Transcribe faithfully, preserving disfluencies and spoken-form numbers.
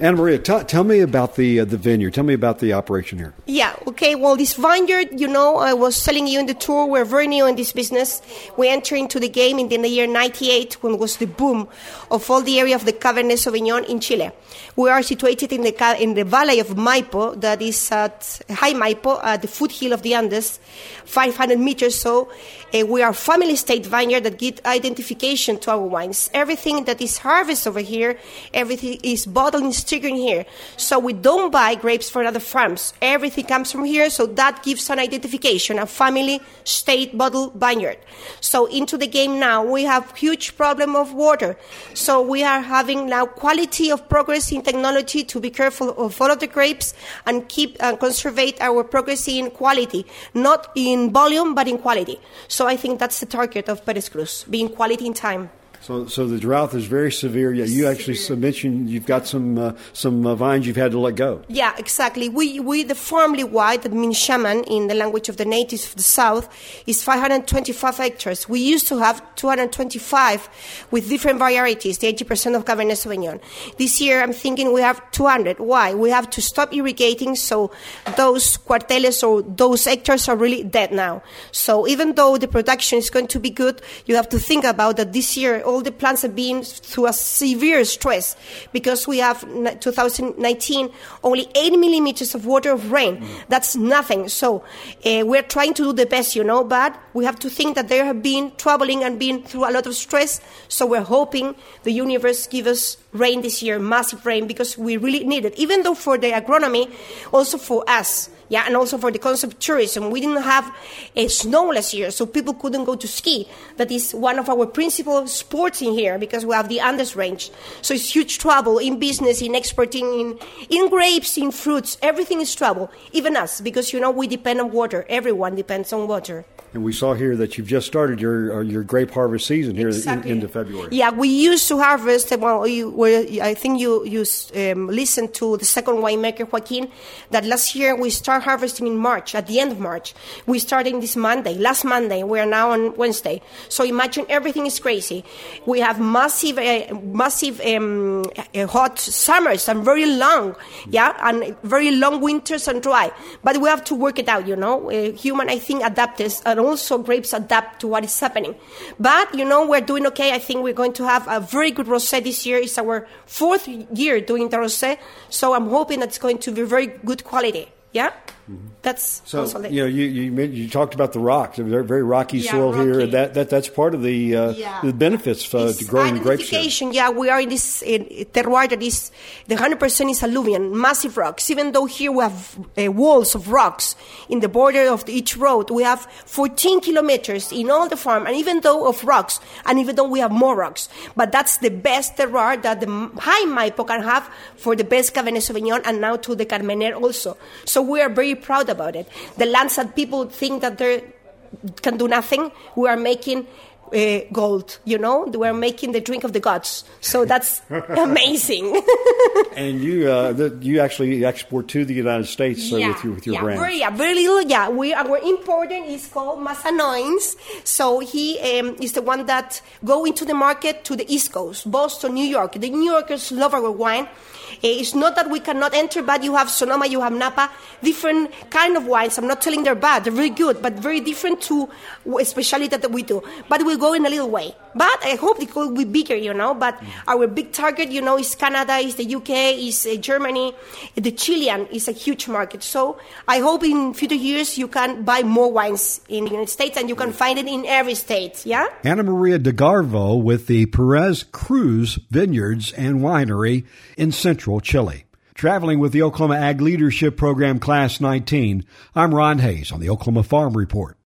Ana Maria, t- tell me about the uh, the vineyard. Tell me about the operation here. Yeah, okay. Well, this vineyard, you know, I was telling you in the tour, we're very new in this business. We entered into the game in the year ninety-eight, when it was the boom of all the area of the Cabernet Sauvignon in Chile. We are situated in the in the valley of Maipo, that is at High Maipo, at the foothill of the Andes, five hundred meters. So uh, we are family state vineyard that give identification to our wines. Everything that is harvested over here, everything is bottled and stirred here. So we don't buy grapes from other farms. Everything comes from here, so that gives an identification, a family state bottle vineyard. So into the game now, we have huge problem of water. So we are having now quality of progress in technology to be careful of all of the grapes and keep and conserve our progress in quality, not in volume, but in quality. So I think that's the target of Perez Cruz, being quality in time. So, so the drought is very severe. Yeah, you actually Severe. mentioned you've got some uh, some uh, vines you've had to let go. Yeah, exactly. We we the formerly wide, that means shaman in the language of the natives of the south, is five hundred twenty-five hectares. We used to have two hundred twenty-five with different varieties, the eighty percent of Cabernet Sauvignon. This year, I'm thinking we have two hundred. Why? We have to stop irrigating, so those cuarteles or those hectares are really dead now. So even though the production is going to be good, you have to think about that this year all the plants have been through a severe stress, because we have two thousand nineteen only eight millimeters of water of rain. Mm. That's nothing. So uh, we're trying to do the best, you know, but we have to think that they have been traveling and been through a lot of stress. So we're hoping the universe give us rain this year, massive rain, because we really need it, even though for the agronomy, also for us. Yeah, and also for the concept of tourism. We didn't have uh, snow last year, so people couldn't go to ski. That is one of our principal sports in here, because we have the Andes range. So it's huge trouble in business, in exporting, in, in grapes, in fruits. Everything is trouble, even us, because, you know, we depend on water. Everyone depends on water. And we saw here that you've just started your uh, your grape harvest season here Exactly. in, into February. Yeah, we used to harvest, well, you, well, I think you, you um, listened to the second winemaker, Joaquin, that last year we started harvesting in March, at the end of March. We started this Monday, last Monday. We are now on Wednesday. So imagine everything is crazy. We have massive, uh, massive um, uh, hot summers and very long, yeah, and very long winters and dry. But we have to work it out, you know. Uh, human, I think, adapts, and also grapes adapt to what is happening. But, you know, we're doing okay. I think we're going to have a very good rosé this year. It's our fourth year doing the rosé. So I'm hoping that's going to be very good quality. Yeah? Mm-hmm. That's so, also you know, you, you you talked about the rocks. They're very rocky yeah, soil rocky. here. That that that's part of the uh, yeah. the benefits uh, to growing grapes here. Yeah, we are in this in terroir that is the one hundred percent is alluvion, massive rocks. Even though here we have uh, walls of rocks in the border of the, each road, we have fourteen kilometers in all the farm, and even though of rocks, and even though we have more rocks, but that's the best terroir that the High Maipo can have for the best Cabernet Sauvignon, and now to the Carmener also. So we are very proud about it. The lands that people think that they can do nothing, we are making uh, gold, you know? We are making the drink of the gods. So that's amazing. And you uh, the, you actually export to the United States yeah, uh, with your, with your yeah, brand. Very, yeah, very little, yeah. We, our importer is called Masanoins. So he um, is the one that go into the market to the East Coast, Boston, New York. The New Yorkers love our wine. It's not that we cannot enter, but you have Sonoma, you have Napa, different kind of wines. I'm not telling they're bad. They're very good, but very different to a specialty that we do. But we'll go in a little way. But I hope it will be bigger, you know. But mm. our big target, you know, is Canada, is the U K, is uh, Germany. The Chilean is a huge market. So I hope in future years you can buy more wines in the United States, and you can find it in every state, yeah? Ana Maria de Garvo with the Perez Cruz Vineyards and Winery in Central Chile. Traveling with the Oklahoma Ag Leadership Program Class nineteen, I'm Ron Hayes on the Oklahoma Farm Report.